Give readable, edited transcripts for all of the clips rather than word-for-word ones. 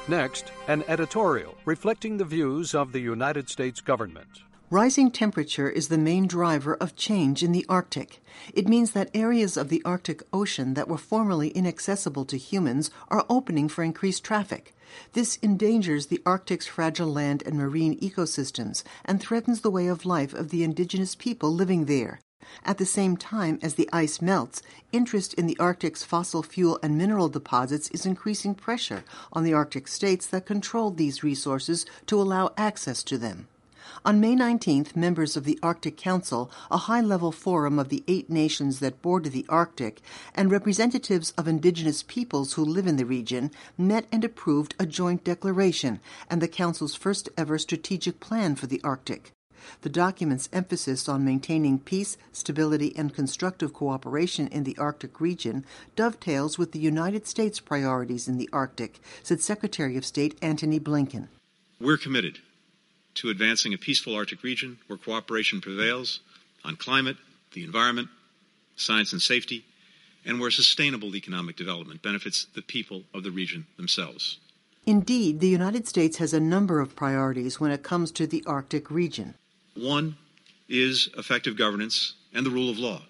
Next, an editorial reflecting the views of the United States government. Rising temperature is the main driver of change in the Arctic. It means that areas of the Arctic Ocean that were formerly inaccessible to humans are opening for increased traffic. This endangers the Arctic's fragile land and marine ecosystems and threatens the way of life of the indigenous people living there. At the same time as the ice melts, interest in the Arctic's fossil fuel and mineral deposits is increasing pressure on the Arctic states that control these resources to allow access to them. On May 19th, members of the Arctic Council, a high-level forum of the 8 nations that border the Arctic, and representatives of indigenous peoples who live in the region, met and approved a joint declaration and the Council's first-ever strategic plan for the Arctic. The document's emphasis on maintaining peace, stability, and constructive cooperation in the Arctic region dovetails with the United States' priorities in the Arctic, said Secretary of State Antony Blinken. We're committed to advancing a peaceful Arctic region where cooperation prevails on climate, the environment, science and safety, and where sustainable economic development benefits the people of the region themselves. Indeed, the United States has a number of priorities when it comes to the Arctic region. One is effective governance and the rule of law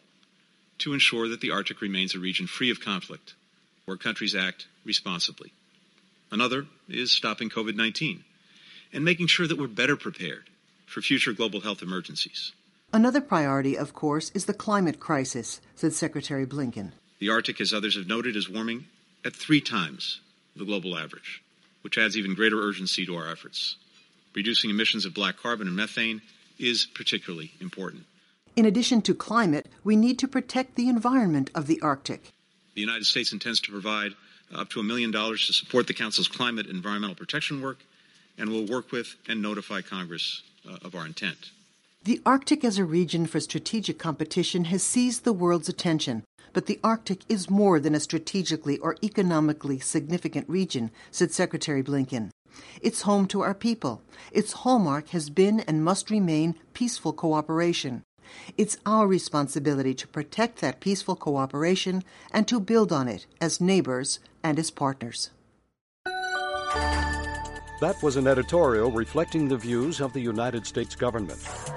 to ensure that the Arctic remains a region free of conflict, where countries act responsibly. Another is stopping COVID-19 and making sure that we're better prepared for future global health emergencies. Another priority, of course, is the climate crisis, said Secretary Blinken. The Arctic, as others have noted, is warming at 3 times the global average, which adds even greater urgency to our efforts. Reducing emissions of black carbon and methane is particularly important. In addition to climate, we need to protect the environment of the Arctic. The United States intends to provide up to $1 million to support the Council's climate and environmental protection work, and will work with and notify Congress of our intent. The Arctic as a region for strategic competition has seized the world's attention, but the Arctic is more than a strategically or economically significant region, said Secretary Blinken. It's home to our people. Its hallmark has been and must remain peaceful cooperation. It's our responsibility to protect that peaceful cooperation and to build on it as neighbors and as partners. That was an editorial reflecting the views of the United States government.